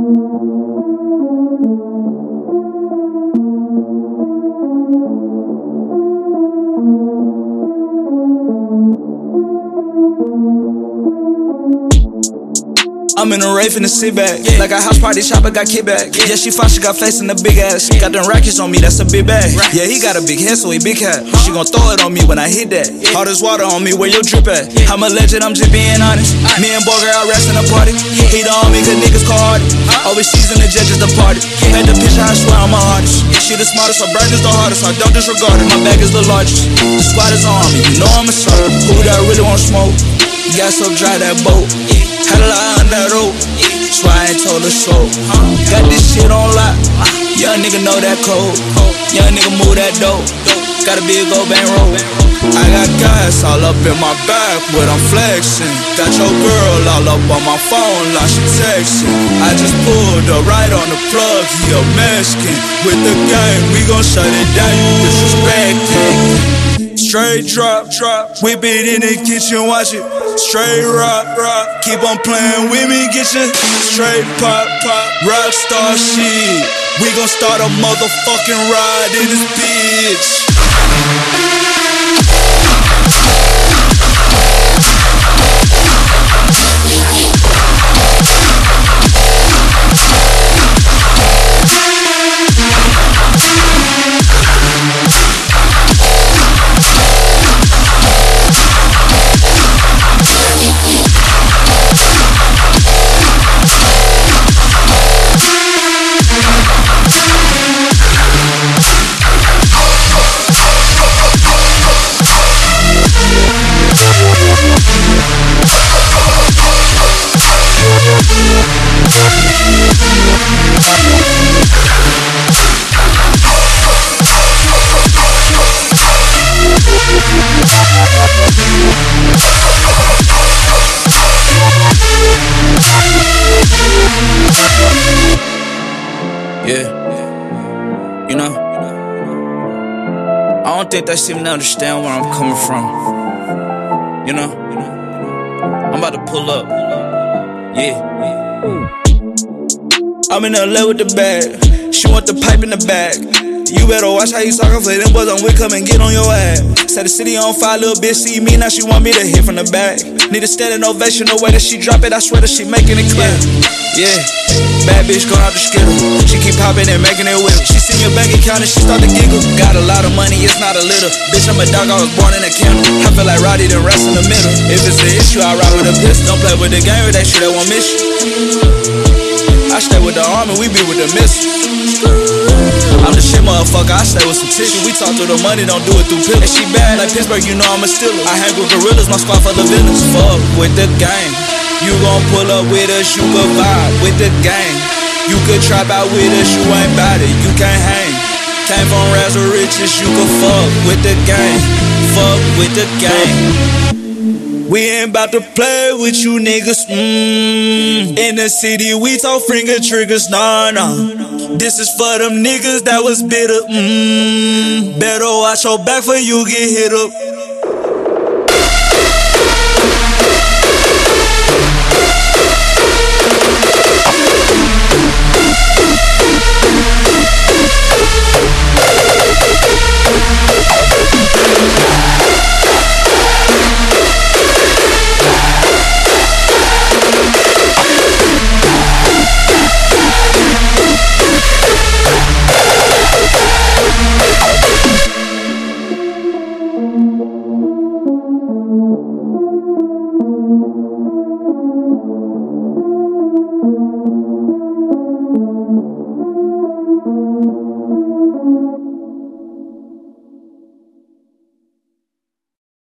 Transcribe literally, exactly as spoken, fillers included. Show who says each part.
Speaker 1: I'm in a rave in the sit back, yeah. Like a house party shopper got kickback. Yeah, yeah she fine, she got face in the big ass. Got them rackets on me, that's a big bag. Yeah, he got a big head, so he big hat. She gon' throw it on me when I hit that. All this water on me, where your drip at? I'm a legend, I'm just being honest. Me and Borger out resting the party. He the homie, cause niggas call hardy. Overseas and the judges departed. Had the picture, I swear I'm a artist. She the smartest, her brain is the hardest. I don't disregard it, my bag is the largest. The squad is on me, you know I'm a star. Who that really want smoke? Got so dry that boat. Had a lot on that rope. That's why I ain't told her so. Got this shit on lock. Young nigga know that code. Young nigga move that dope. Got a big old bang roll. I got gas all up in my back when I'm flexing. Got your girl all up on my phone like she texting. I just pulled her right on the plug. He a Mexican. With the gang, we gon' shut it down. You disrespecting. Straight drop, drop, whip it in the kitchen, watch it. Straight rock, rock, keep on playing with me, get you. Straight pop, pop, rock star shit. We gon' start a motherfucking ride in this bitch. Yeah, you know, I don't think they seem to understand where I'm coming from. You know, I'm about to pull up. Yeah, I'm in L A with the bag. She want the pipe in the bag. You better watch how you talkin', for them boys I'm with, come and get on your ass. Set the city on fire, little bitch, see me, now she want me to hit from the back. Need a standing ovation, the way that she drop it, I swear that she making it clear. Yeah, bad bitch going out the skittle. She keep popping and making it wiggle. She see your bank account and she start to giggle. Got a lot of money, it's not a little. Bitch, I'm a dog, I was born in a kennel. I feel like Roddy, then rest in the middle. If it's an issue, I ride with a pistol. Don't play with the game, with that shit, they won't miss you. I stay with the army, we be with the missile. I'm the shit motherfucker, I stay with some tissue. We talk through the money, don't do it through pills. And she bad like Pittsburgh, you know I'm a stealer. I hang with gorillas, my squad for the villains. Fuck with the gang. You gon' pull up with us, you could vibe with the gang. You could trap out with us, you ain't bout it, you can't hang. Came from rags or riches, you could fuck with the gang. Fuck with the gang. We ain't bout to play with you niggas, mmm. In the city, we talk finger triggers, nah, nah. This is for them niggas that was bitter, mmm. Better watch your back for you get hit up.